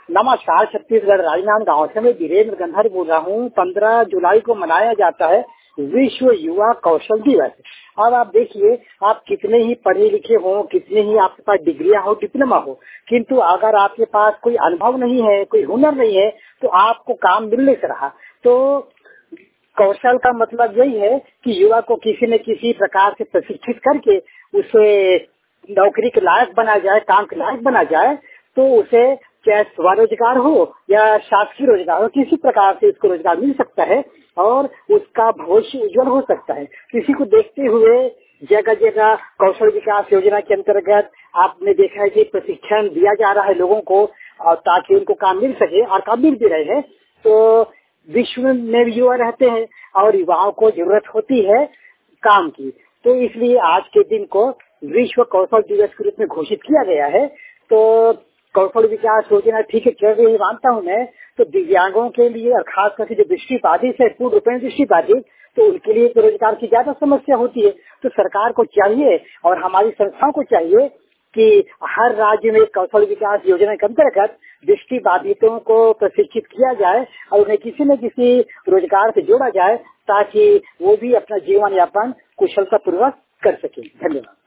नमस्कार, छत्तीसगढ़ राजनांदगांव से मैं वीरेंद्र गंधर बोल रहा हूँ। 15 जुलाई को मनाया जाता है विश्व युवा कौशल दिवस। अब आप देखिए, आप कितने ही पढ़े लिखे हो, कितने ही आपके पास डिग्रियां हो, डिप्लोमा हो, किंतु अगर आपके पास कोई अनुभव नहीं है, कोई हुनर नहीं है, तो आपको काम मिल नहीं रहा। तो कौशल का मतलब यही है कि युवा को किसी न किसी प्रकार से प्रशिक्षित करके उसे नौकरी के लायक बना जाए, काम के लायक बना जाए। तो उसे चाहे स्वरोजगार हो या शासकीय रोजगार हो, किसी प्रकार से उसको रोजगार मिल सकता है और उसका भविष्य उज्जवल हो सकता है। किसी को देखते हुए जगह जगह कौशल विकास योजना के अंतर्गत आपने देखा है कि प्रशिक्षण दिया जा रहा है लोगों को, और ताकि उनको काम मिल सके, और काम मिल भी रहे हैं। तो विश्व में भी युवा रहते हैं और युवाओं को जरूरत होती है काम की। तो इसलिए आज के दिन को विश्व कौशल दिवस के रूप में घोषित किया गया है। तो कौशल विकास योजना ठीक है चल रही है, मानता हूँ मैं। तो दिव्यांगों के लिए और खास करके जो दृष्टिबाधित है, पूर्ण रूप में दृष्टिबाधित, तो उनके लिए तो रोजगार की ज्यादा समस्या होती है। तो सरकार को चाहिए और हमारी संस्थाओं को चाहिए कि हर राज्य में कौशल विकास योजना के अंतर्गत दृष्टिबाधितों को प्रशिक्षित किया जाए और उन्हें किसी न किसी रोजगार से जोड़ा जाए, ताकि वो भी अपना जीवन यापन कुशलता पूर्वक कर सके। धन्यवाद।